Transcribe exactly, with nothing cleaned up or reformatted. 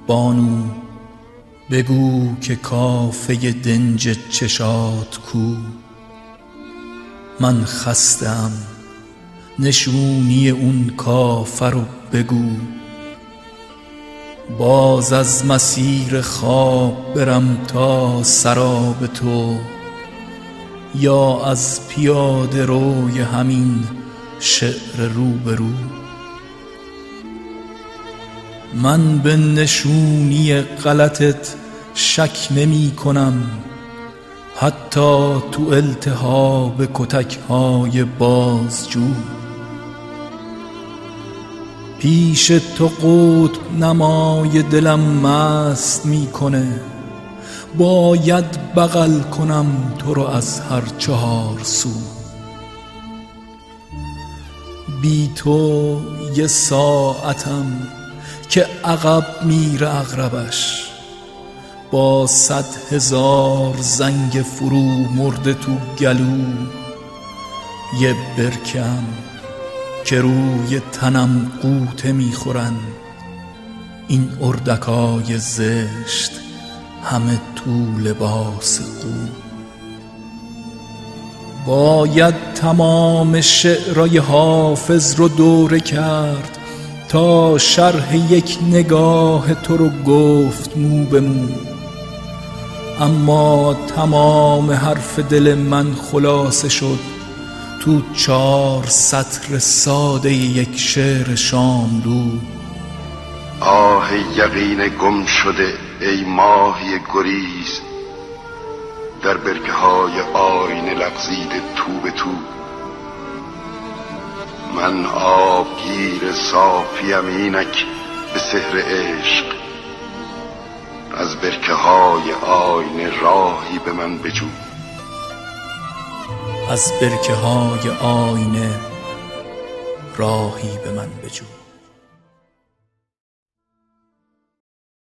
بانو بگو که کافه دنج چشات کو. من خستم نشونی اون کافه رو بگو. باز از مسیر خواب برم تا سراب تو، یا از پیاده روی همین شعر روبرو. من به نشونی غلطت شک نمی کنم، حتی تو التهاب کتک های بازجو. پیش تو قطب نمای دلم مست میکنه، باید بغل کنم تو رو از هر چهار سو. بی تو یه ساعتم که عقب میره عقربش، با صد هزار زنگ فرو مرده تو گلو. یه برکم که روی تنم غوطه میخورن، این اردکای زشت همه تو لباس قو. باید تمام شعرهای حافظ رو دوره کرد تا شرح یک نگاه تو رو گفت مو به مو. اما تمام حرف دل من خلاصه شد تو چار سطر ساده یک شعر شاملو. آه یقین گم شده ای ماهی گریز، در برکه های آینه لغزیده تو به تو. من آبگیر صافیم اینک به سحر عشق، از برکه های آینه راهی به من بجو. از برکه های آینه راهی به من بجو.